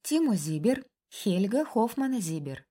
Тимо Зибер, Хельга Хоффмана-Зибер.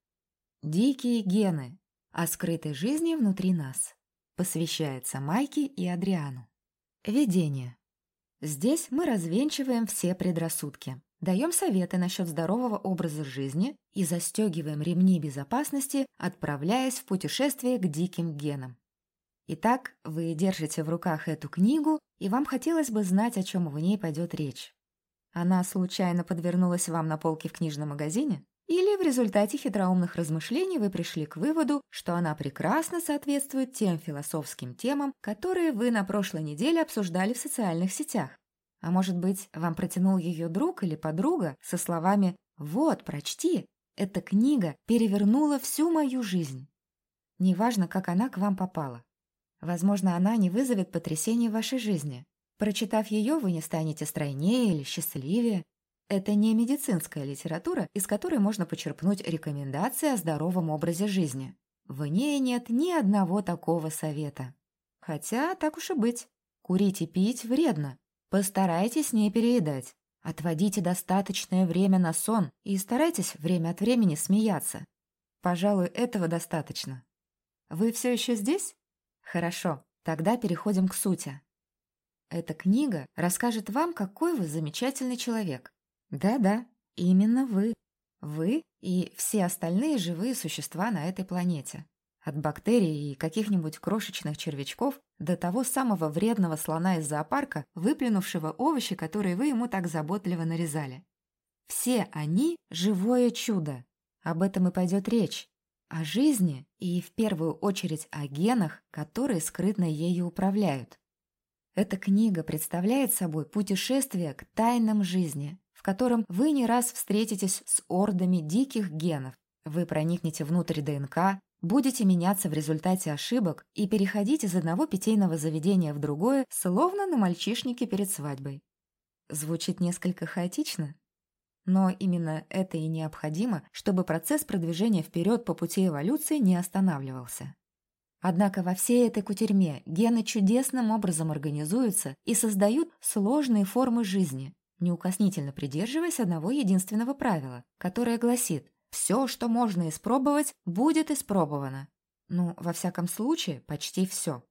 «Дикие гены. О скрытой жизни внутри нас». Посвящается Майке и Адриану. Введение. Здесь мы развенчиваем все предрассудки, даем советы насчет здорового образа жизни и застегиваем ремни безопасности, отправляясь в путешествие к диким генам. Итак, вы держите в руках эту книгу, и вам хотелось бы знать, о чем в ней пойдет речь. Она случайно подвернулась вам на полке в книжном магазине? Или в результате хитроумных размышлений вы пришли к выводу, что она прекрасно соответствует тем философским темам, которые вы на прошлой неделе обсуждали в социальных сетях? А может быть, вам протянул ее друг или подруга со словами «Вот, прочти, эта книга перевернула всю мою жизнь». Неважно, как она к вам попала. Возможно, она не вызовет потрясений в вашей жизни. Прочитав ее, вы не станете стройнее или счастливее. Это не медицинская литература, из которой можно почерпнуть рекомендации о здоровом образе жизни. В ней нет ни одного такого совета. Хотя, так уж и быть, курить и пить вредно. Постарайтесь не переедать. Отводите достаточное время на сон и старайтесь время от времени смеяться. Пожалуй, этого достаточно. Вы все еще здесь? Хорошо, тогда переходим к сути. Эта книга расскажет вам, какой вы замечательный человек. Да-да, именно вы. Вы и все остальные живые существа на этой планете. От бактерий и каких-нибудь крошечных червячков до того самого вредного слона из зоопарка, выплюнувшего овощи, которые вы ему так заботливо нарезали. Все они – живое чудо. Об этом и пойдет речь. О жизни и в первую очередь о генах, которые скрытно ею управляют. Эта книга представляет собой путешествие к тайнам жизни, в котором вы не раз встретитесь с ордами диких генов. Вы проникнете внутрь ДНК, будете меняться в результате ошибок и переходить из одного питейного заведения в другое, словно на мальчишнике перед свадьбой. Звучит несколько хаотично, но именно это и необходимо, чтобы процесс продвижения вперед по пути эволюции не останавливался. Однако во всей этой кутерьме гены чудесным образом организуются и создают сложные формы жизни, неукоснительно придерживаясь одного единственного правила, которое гласит: все, что можно испробовать, будет испробовано. Ну, во всяком случае, почти все.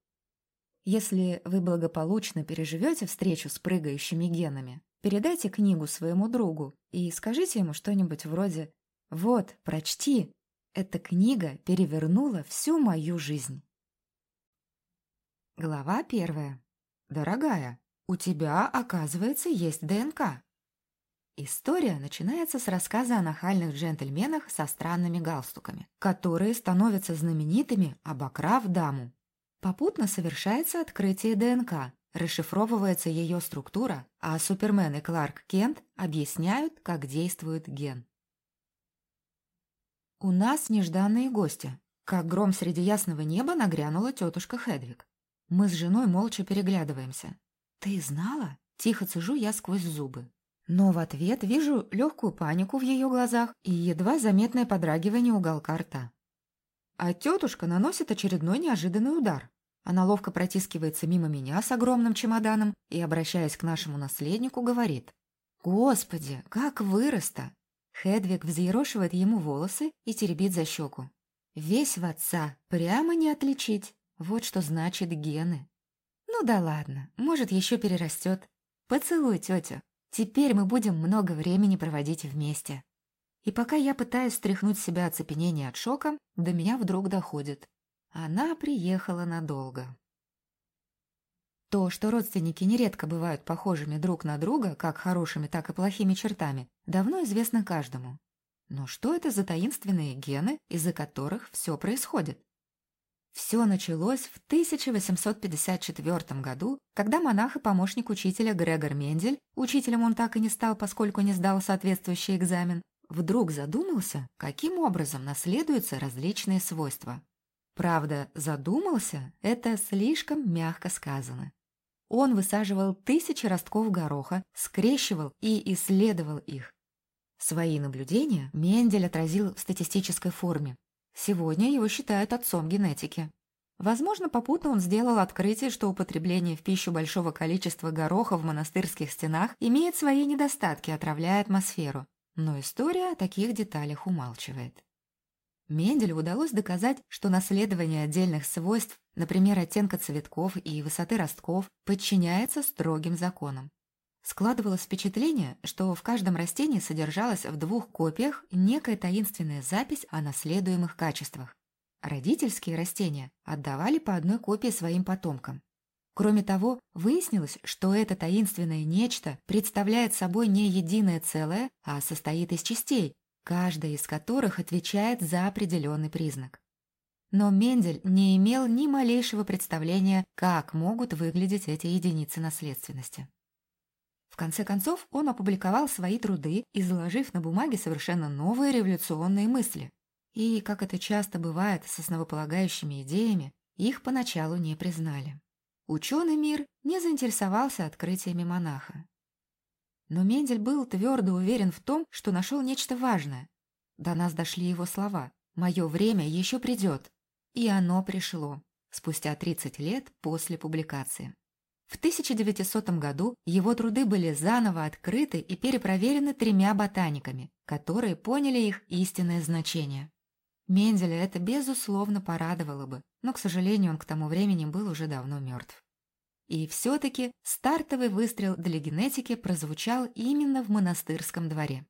Если вы благополучно переживете встречу с прыгающими генами, передайте книгу своему другу и скажите ему что-нибудь вроде «Вот, прочти, эта книга перевернула всю мою жизнь». Глава 1. Дорогая, у тебя, оказывается, есть ДНК. История начинается с рассказа о нахальных джентльменах со странными галстуками, которые становятся знаменитыми, обокрав даму. Попутно совершается открытие ДНК, расшифровывается ее структура, а Супермен и Кларк Кент объясняют, как действует ген. У нас нежданные гости. Как гром среди ясного неба нагрянула тетушка Хедвиг. Мы с женой молча переглядываемся. «Ты знала?» – тихо цежу я сквозь зубы. Но в ответ вижу легкую панику в ее глазах и едва заметное подрагивание уголка рта. А тетушка наносит очередной неожиданный удар. Она ловко протискивается мимо меня с огромным чемоданом и, обращаясь к нашему наследнику, говорит: «Господи, как вырос-то!» Хедвиг взъерошивает ему волосы и теребит за щеку. «Весь в отца, прямо не отличить. Вот что значит гены». «Ну да ладно, может, еще перерастет. Поцелуй тетю. Теперь мы будем много времени проводить вместе». И пока я пытаюсь стряхнуть с себя оцепенение от шока, до меня вдруг доходит. Она приехала надолго. То, что родственники нередко бывают похожими друг на друга, как хорошими, так и плохими чертами, давно известно каждому. Но что это за таинственные гены, из-за которых все происходит? Все началось в 1854 году, когда монах и помощник учителя Грегор Мендель, учителем он так и не стал, поскольку не сдал соответствующий экзамен, вдруг задумался, каким образом наследуются различные свойства. Правда, задумался – это слишком мягко сказано. Он высаживал тысячи ростков гороха, скрещивал и исследовал их. Свои наблюдения Мендель отразил в статистической форме. Сегодня его считают отцом генетики. Возможно, попутно он сделал открытие, что употребление в пищу большого количества гороха в монастырских стенах имеет свои недостатки, отравляя атмосферу. но история о таких деталях умалчивает. Менделю удалось доказать, что наследование отдельных свойств, например, оттенка цветков и высоты ростков, подчиняется строгим законам. Складывалось впечатление, что в каждом растении содержалась в 2 копиях некая таинственная запись о наследуемых качествах. Родительские растения отдавали по 1 копии своим потомкам. Кроме того, выяснилось, что это таинственное нечто представляет собой не единое целое, а состоит из частей, каждая из которых отвечает за определенный признак. Но Мендель не имел ни малейшего представления, как могут выглядеть эти единицы наследственности. В конце концов, он опубликовал свои труды, изложив на бумаге совершенно новые революционные мысли. И, как это часто бывает с основополагающими идеями, их поначалу не признали. Ученый мир не заинтересовался открытиями монаха. Но Мендель был твердо уверен в том, что нашел нечто важное. До нас дошли его слова: «Мое время еще придет». И оно пришло, спустя 30 лет после публикации. В 1900 году его труды были заново открыты и перепроверены 3 ботаниками, которые поняли их истинное значение. Менделя это, безусловно, порадовало бы, но, к сожалению, он к тому времени был уже давно мертв. И все-таки стартовый выстрел для генетики прозвучал именно в монастырском дворе.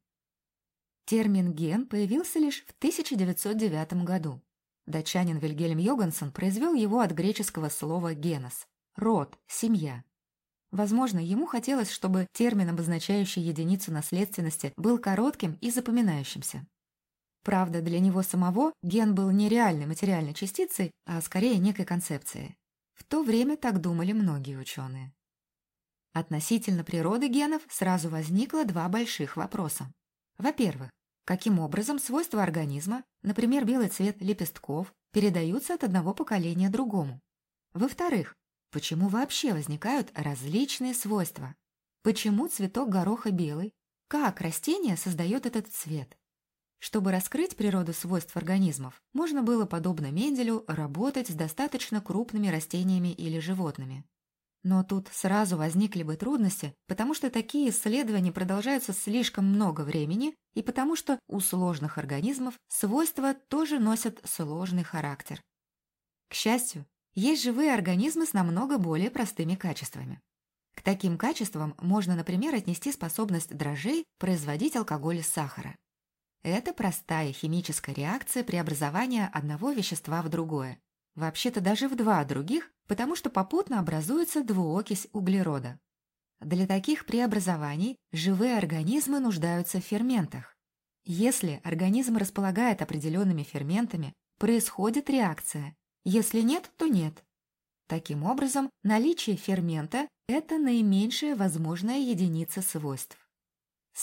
Термин «ген» появился лишь в 1909 году. Датчанин Вильгельм Йогансон произвел его от греческого слова «генос» – род, семья. Возможно, ему хотелось, чтобы термин, обозначающий единицу наследственности, был коротким и запоминающимся. Правда, для него самого ген был не реальной материальной частицей, а скорее некой концепцией. В то время так думали многие ученые. Относительно природы генов сразу возникло 2 больших вопроса. Во-первых, каким образом свойства организма, например, белый цвет лепестков, передаются от одного поколения другому? Во-вторых, почему вообще возникают различные свойства? Почему цветок гороха белый? Как растение создает этот цвет? Чтобы раскрыть природу свойств организмов, можно было, подобно Менделю, работать с достаточно крупными растениями или животными. Но тут сразу возникли бы трудности, потому что такие исследования продолжаются слишком много времени и потому что у сложных организмов свойства тоже носят сложный характер. К счастью, есть живые организмы с намного более простыми качествами. К таким качествам можно, например, отнести способность дрожжей производить алкоголь из сахара. Это простая химическая реакция преобразования одного вещества в другое. Вообще-то даже в 2 других, потому что попутно образуется двуокись углерода. Для таких преобразований живые организмы нуждаются в ферментах. Если организм располагает определенными ферментами, происходит реакция. Если нет, то нет. Таким образом, наличие фермента – это наименьшая возможная единица свойств. С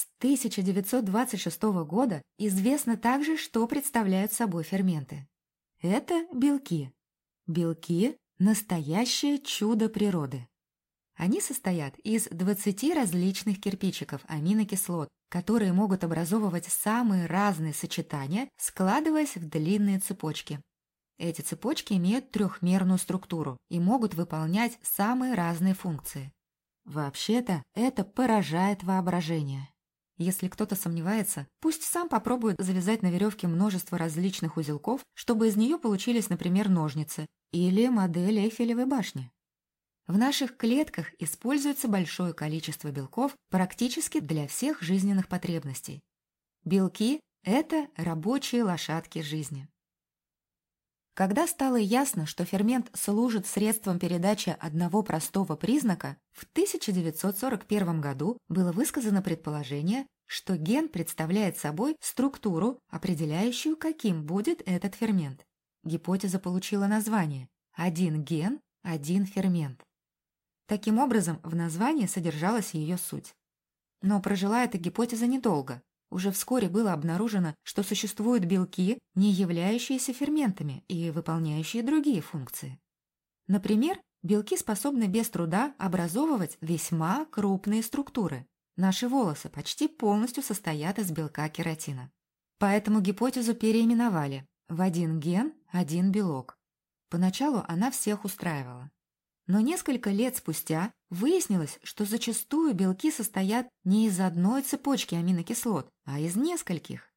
1926 года известно также, что представляют собой ферменты. Это белки. Белки – настоящее чудо природы. Они состоят из 20 различных кирпичиков аминокислот, которые могут образовывать самые разные сочетания, складываясь в длинные цепочки. Эти цепочки имеют трехмерную структуру и могут выполнять самые разные функции. Вообще-то это поражает воображение. Если кто-то сомневается, пусть сам попробует завязать на веревке множество различных узелков, чтобы из нее получились, например, ножницы или модель Эйфелевой башни. В наших клетках используется большое количество белков практически для всех жизненных потребностей. Белки – это рабочие лошадки жизни. Когда стало ясно, что фермент служит средством передачи одного простого признака, в 1941 году было высказано предположение, что ген представляет собой структуру, определяющую, каким будет этот фермент. Гипотеза получила название «один ген, один фермент». Таким образом, в названии содержалась ее суть. Но прожила эта гипотеза недолго. Уже вскоре было обнаружено, что существуют белки, не являющиеся ферментами и выполняющие другие функции. Например, белки способны без труда образовывать весьма крупные структуры. Наши волосы почти полностью состоят из белка кератина. Поэтому гипотезу переименовали в один ген, один белок. Поначалу она всех устраивала. Но несколько лет спустя выяснилось, что зачастую белки состоят не из одной цепочки аминокислот, а из нескольких.